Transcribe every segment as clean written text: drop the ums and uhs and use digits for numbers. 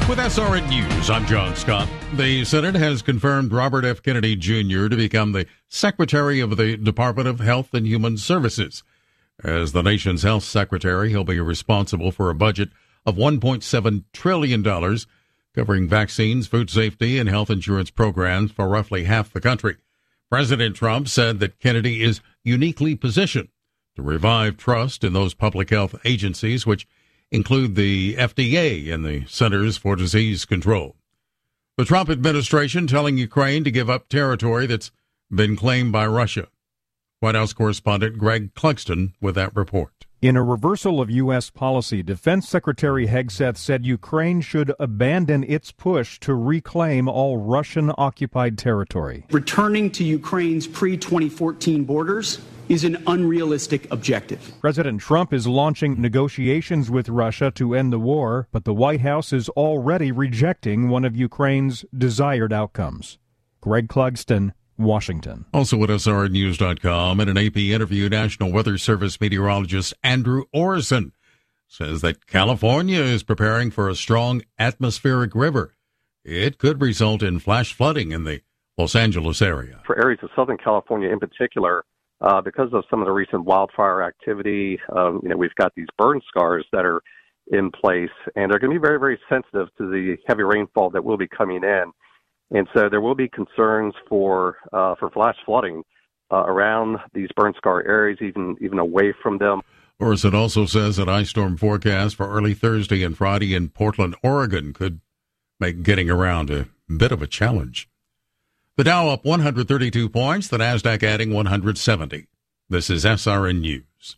With SRN News, I'm John Scott. The Senate has confirmed Robert F. Kennedy Jr. to become the Secretary of the Department of Health and Human Services. As the nation's health secretary, he'll be responsible for a budget of $1.7 trillion, covering vaccines, food safety, and health insurance programs for roughly half the country. President Trump said that Kennedy is uniquely positioned to revive trust in those public health agencies, which include the FDA and the Centers for Disease Control. The Trump administration telling Ukraine to give up territory that's been claimed by Russia. White House correspondent Greg Clugston with that report. In a reversal of U.S. policy, Defense Secretary Hegseth said Ukraine should abandon its push to reclaim all Russian-occupied territory. Returning to Ukraine's pre-2014 borders is an unrealistic objective. President Trump is launching negotiations with Russia to end the war, but the White House is already rejecting one of Ukraine's desired outcomes. Greg Clugston, Washington. Also at SRNews.com, in an AP interview, National Weather Service meteorologist Andrew Orison says that California is preparing for a strong atmospheric river. It could result in flash flooding in the Los Angeles area. For areas of Southern California in particular, because of some of the recent wildfire activity, we've got these burn scars that are in place, and they're going to be very, very sensitive to the heavy rainfall that will be coming in. And so there will be concerns for flash flooding around these burn scar areas, even away from them. Orison also says that ice storm forecast for early Thursday and Friday in Portland, Oregon could make getting around a bit of a challenge. The Dow up 132 points, the Nasdaq adding 170. This is SRN News.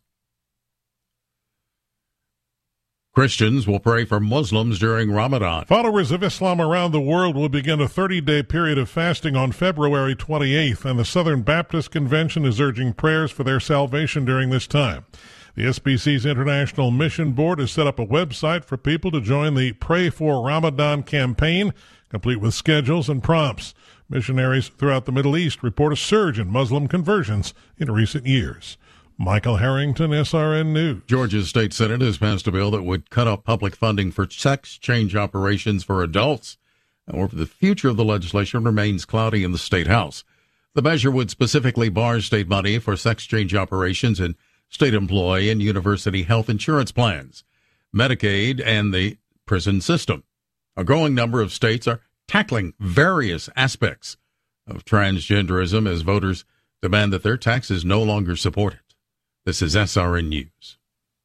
Christians will pray for Muslims during Ramadan. Followers of Islam around the world will begin a 30-day period of fasting on February 28th, and the Southern Baptist Convention is urging prayers for their salvation during this time. The SBC's International Mission Board has set up a website for people to join the Pray for Ramadan campaign, complete with schedules and prompts. Missionaries throughout the Middle East report a surge in Muslim conversions in recent years. Michael Harrington, SRN News. Georgia's state senate has passed a bill that would cut off public funding for sex change operations for adults. However, the future of the legislation remains cloudy in the state house. The measure would specifically bar state money for sex change operations in state employee and university health insurance plans, Medicaid, and the prison system. A growing number of states are tackling various aspects of transgenderism as voters demand that their taxes no longer support it. This is SRN News.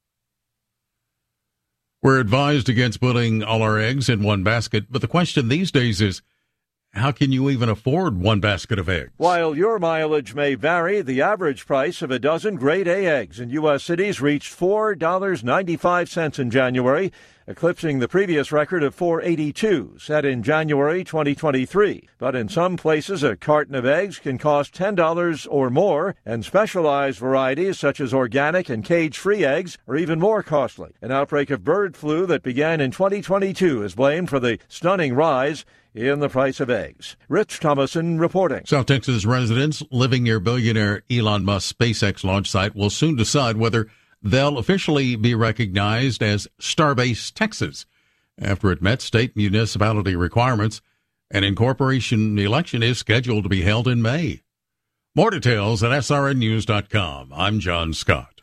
We're advised against putting all our eggs in one basket, but the question these days is, how can you even afford one basket of eggs? While your mileage may vary, the average price of a dozen grade A eggs in U.S. cities reached $4.95 in January, eclipsing the previous record of $4.82 set in January 2023. But in some places, a carton of eggs can cost $10 or more, and specialized varieties such as organic and cage-free eggs are even more costly. An outbreak of bird flu that began in 2022 is blamed for the stunning rise in the price of eggs. Rich Thomason reporting. South Texas residents living near billionaire Elon Musk's SpaceX launch site will soon decide whether they'll officially be recognized as Starbase Texas after it met state municipality requirements. An incorporation election is scheduled to be held in May. More details at srnnews.com. I'm John Scott.